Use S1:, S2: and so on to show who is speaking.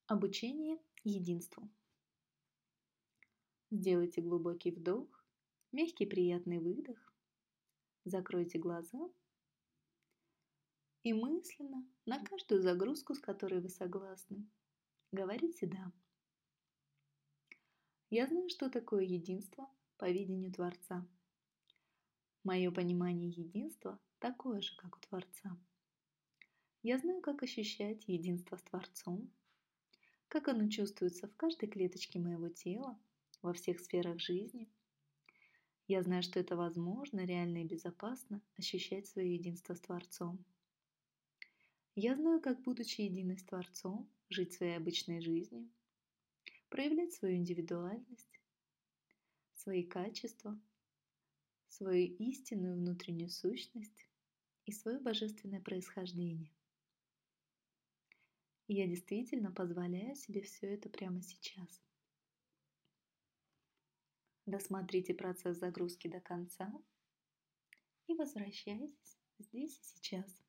S1: Обучение единству. Сделайте глубокий вдох, мягкий приятный выдох, закройте глаза и мысленно на каждую загрузку, с которой вы согласны, говорите «да». Я знаю, что такое единство по видению Творца. Мое понимание единства такое же, как у Творца. Я знаю, как ощущать единство с Творцом, как оно чувствуется в каждой клеточке моего тела, во всех сферах жизни. Я знаю, что это возможно, реально и безопасно ощущать свое единство с Творцом. Я знаю, как, будучи единой с Творцом, жить своей обычной жизнью, проявлять свою индивидуальность, свои качества, свою истинную внутреннюю сущность и свое божественное происхождение. И я действительно позволяю себе все это прямо сейчас. Досмотрите процесс загрузки до конца и возвращайтесь здесь и сейчас.